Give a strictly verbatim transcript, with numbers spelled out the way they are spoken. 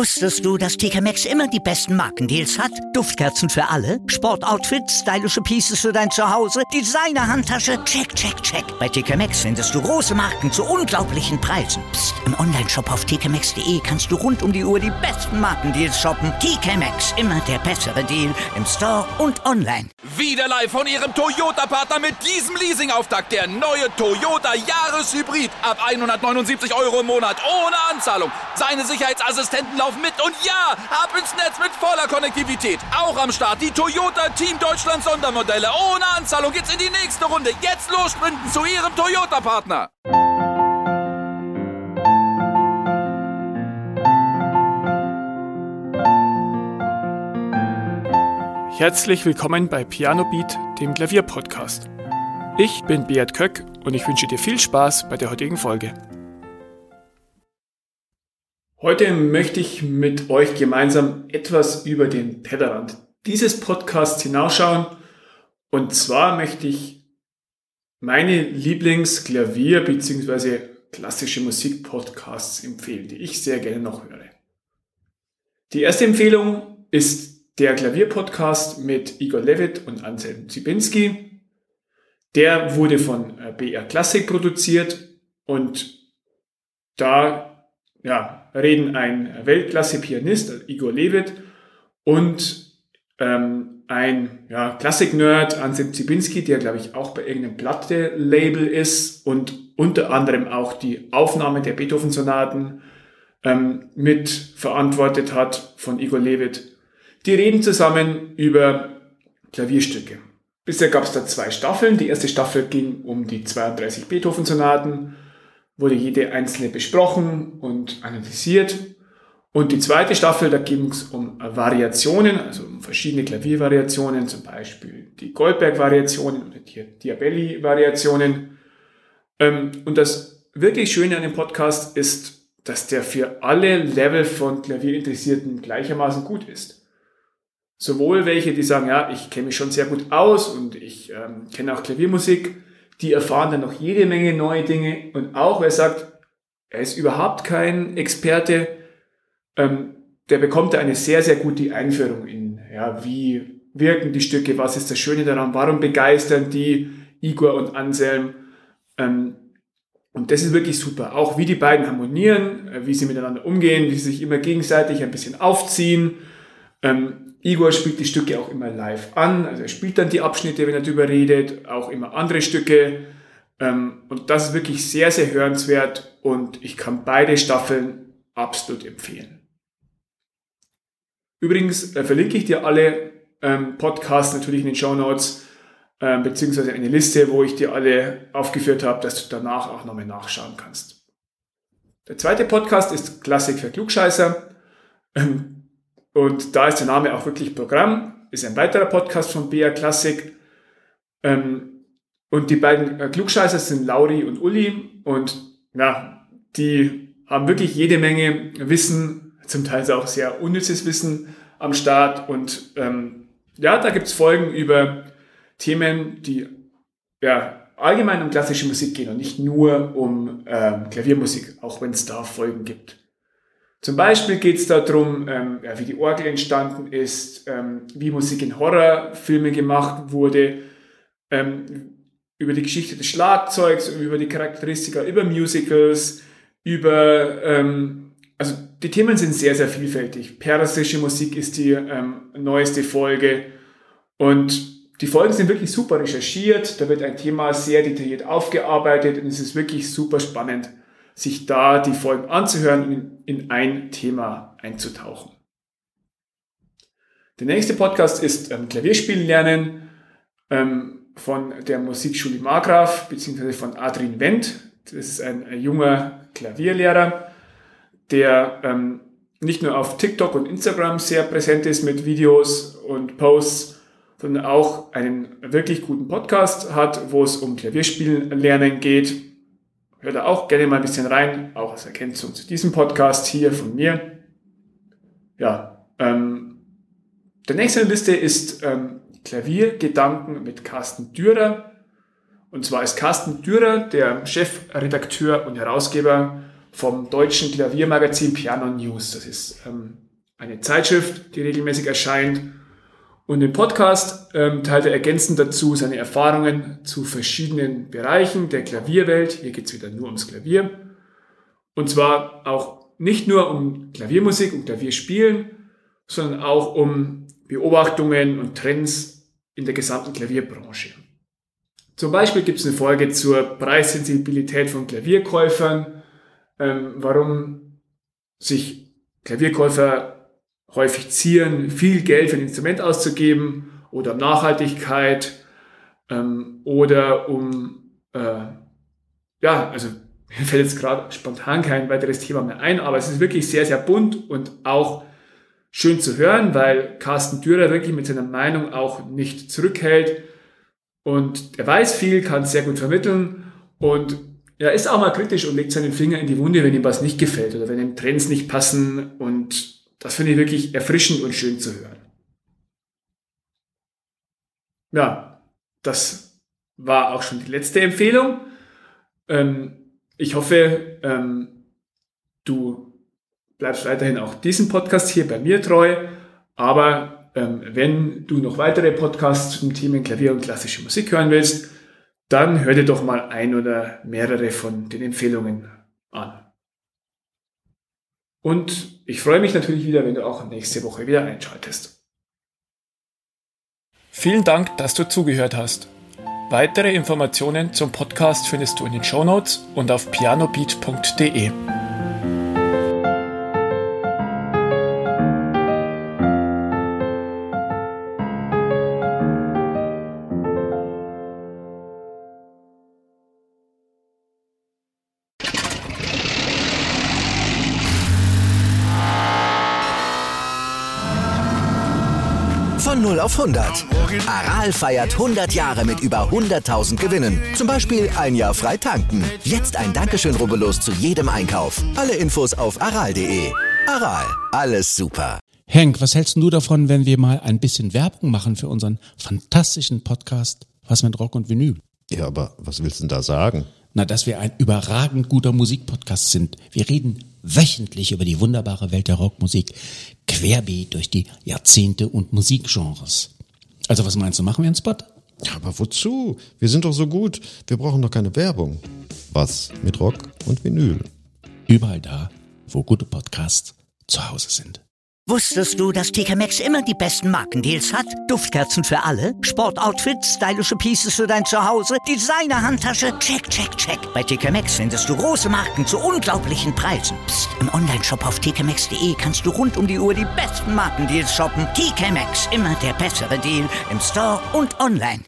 Wusstest du, dass T K Maxx immer die besten Markendeals hat? Duftkerzen für alle, Sportoutfits, stylische Pieces für dein Zuhause, Designer-Handtasche, check, check, check. Bei T K Maxx findest du große Marken zu unglaublichen Preisen. Psst. Im Onlineshop auf t k maxx punkt de kannst du rund um die Uhr die besten Markendeals shoppen. T K Maxx, immer der bessere Deal im Store und online. Wieder live von Ihrem Toyota-Partner mit diesem Leasing-Auftakt. Der neue Toyota Jahreshybrid. Ab hundertneunundsiebzig Euro im Monat ohne Anzahlung. Seine Sicherheitsassistenten laufen mit und ja, ab ins Netz mit voller Konnektivität. Auch am Start die Toyota Team Deutschland Sondermodelle. Ohne Anzahlung geht's in die nächste Runde. Jetzt los sprinten zu Ihrem Toyota-Partner. Herzlich willkommen bei Piano Beat, dem Klavierpodcast. Ich bin Beat Köck und ich wünsche dir viel Spaß bei der heutigen Folge. Heute möchte ich mit euch gemeinsam etwas über den Tellerrand dieses Podcasts hinausschauen. Und zwar möchte ich meine Lieblings-Klavier- bzw. klassische Musik-Podcasts empfehlen, die ich sehr gerne noch höre. Die erste Empfehlung ist der Klavierpodcast mit Igor Levit und Anselm Zibinski. Der wurde von B R Classic produziert und da ja, reden ein Weltklasse-Pianist, Igor Levit, und ähm, ein ja, Klassik-Nerd, Anselm Zibinski, der glaube ich auch bei irgendeinem Platte-Label ist und unter anderem auch die Aufnahme der Beethoven-Sonaten ähm, mit verantwortet hat von Igor Levit. Die reden zusammen über Klavierstücke. Bisher gab es da zwei Staffeln. Die erste Staffel ging um die zweiunddreißig Beethoven-Sonaten, wurde jede einzelne besprochen und analysiert. Und die zweite Staffel, da ging es um Variationen, also um verschiedene Klaviervariationen, zum Beispiel die Goldberg-Variationen oder die Diabelli-Variationen. Und das wirklich Schöne an dem Podcast ist, dass der für alle Level von Klavierinteressierten gleichermaßen gut ist. Sowohl welche, die sagen, ja, ich kenne mich schon sehr gut aus und ich ähm, kenne auch Klaviermusik, die erfahren dann noch jede Menge neue Dinge. Und auch wer sagt, er ist überhaupt kein Experte, ähm, der bekommt da eine sehr, sehr gute Einführung in, ja, wie wirken die Stücke, was ist das Schöne daran, warum begeistern die Igor und Anselm. Ähm, und das ist wirklich super. Auch wie die beiden harmonieren, äh, wie sie miteinander umgehen, wie sie sich immer gegenseitig ein bisschen aufziehen. Ähm, Igor spielt die Stücke auch immer live an, also er spielt dann die Abschnitte, wenn er darüber redet, auch immer andere Stücke. Ähm, und das ist wirklich sehr, sehr hörenswert und ich kann beide Staffeln absolut empfehlen. Übrigens äh, verlinke ich dir alle ähm, Podcasts natürlich in den Shownotes, äh, beziehungsweise eine Liste, wo ich dir alle aufgeführt habe, dass du danach auch nochmal nachschauen kannst. Der zweite Podcast ist Klassik für Klugscheißer. Ähm, Und da ist der Name auch wirklich Programm, ist ein weiterer Podcast von B R Classic. Und die beiden Klugscheißer sind Lauri und Uli. Und ja, die haben wirklich jede Menge Wissen, zum Teil auch sehr unnützes Wissen am Start. Und ähm, ja, da gibt es Folgen über Themen, die ja allgemein um klassische Musik gehen und nicht nur um ähm, Klaviermusik, auch wenn es da Folgen gibt. Zum Beispiel geht es darum, ähm, ja, wie die Orgel entstanden ist, ähm, wie Musik in Horrorfilmen gemacht wurde, ähm, über die Geschichte des Schlagzeugs, über die Charakteristika, über Musicals, über, ähm, also die Themen sind sehr, sehr vielfältig. Persische Musik ist die ähm, neueste Folge und die Folgen sind wirklich super recherchiert, da wird ein Thema sehr detailliert aufgearbeitet und es ist wirklich super spannend, sich da die Folgen anzuhören und in, in ein Thema einzutauchen. Der nächste Podcast ist ähm, Klavierspielen lernen ähm, von der Musikschule Markgraf bzw. von Adrian Wendt. Das ist ein, ein junger Klavierlehrer, der ähm, nicht nur auf TikTok und Instagram sehr präsent ist mit Videos und Posts, sondern auch einen wirklich guten Podcast hat, wo es um Klavierspielen lernen geht. Hört da auch gerne mal ein bisschen rein, auch als Ergänzung zu diesem Podcast hier von mir. Ja, ähm, der nächste in der Liste ist ähm, Klaviergedanken mit Carsten Dürer. Und zwar ist Carsten Dürer der Chefredakteur und Herausgeber vom deutschen Klaviermagazin Piano News. Das ist ähm, eine Zeitschrift, die regelmäßig erscheint. Und im Podcast ähm, teilt er ergänzend dazu seine Erfahrungen zu verschiedenen Bereichen der Klavierwelt. Hier geht es wieder nur ums Klavier. Und zwar auch nicht nur um Klaviermusik, um Klavierspielen, sondern auch um Beobachtungen und Trends in der gesamten Klavierbranche. Zum Beispiel gibt es eine Folge zur Preissensibilität von Klavierkäufern, ähm, warum sich Klavierkäufer häufig zieren, viel Geld für ein Instrument auszugeben, oder um Nachhaltigkeit ähm, oder um, äh, ja, also mir fällt jetzt gerade spontan kein weiteres Thema mehr ein, aber es ist wirklich sehr, sehr bunt und auch schön zu hören, weil Carsten Dürer wirklich mit seiner Meinung auch nicht zurückhält und er weiß viel, kann sehr gut vermitteln und er ist auch mal kritisch und legt seinen Finger in die Wunde, wenn ihm was nicht gefällt oder wenn ihm Trends nicht passen, und das finde ich wirklich erfrischend und schön zu hören. Ja, das war auch schon die letzte Empfehlung. Ähm, ich hoffe, ähm, du bleibst weiterhin auch diesem Podcast hier bei mir treu, aber ähm, wenn du noch weitere Podcasts zum Thema Klavier und klassische Musik hören willst, dann hör dir doch mal ein oder mehrere von den Empfehlungen an. Und ich freue mich natürlich wieder, wenn du auch nächste Woche wieder einschaltest. Vielen Dank, dass du zugehört hast. Weitere Informationen zum Podcast findest du in den Shownotes und auf pianobeat punkt de. Von null auf hundert. Aral feiert hundert Jahre mit über hunderttausend Gewinnen. Zum Beispiel ein Jahr frei tanken. Jetzt ein Dankeschön, rubbellos zu jedem Einkauf. Alle Infos auf aral punkt de. Aral, alles super. Henk, was hältst du davon, wenn wir mal ein bisschen Werbung machen für unseren fantastischen Podcast Was mit Rock und Vinyl? Ja, aber was willst du denn da sagen? Na, dass wir ein überragend guter Musikpodcast sind. Wir reden wöchentlich über die wunderbare Welt der Rockmusik, querbeet durch die Jahrzehnte und Musikgenres. Also was meinst du, machen wir einen Spot? Ja, aber wozu? Wir sind doch so gut. Wir brauchen doch keine Werbung. Was mit Rock und Vinyl? Überall da, wo gute Podcasts zu Hause sind. Wusstest du, dass T K Maxx immer die besten Markendeals hat? Duftkerzen für alle, Sportoutfits, stylische Pieces für dein Zuhause, Designer-Handtasche, check, check, check. Bei T K Maxx findest du große Marken zu unglaublichen Preisen. Psst. Im Onlineshop auf t k maxx punkt de kannst du rund um die Uhr die besten Markendeals shoppen. T K Maxx, immer der bessere Deal im Store und online.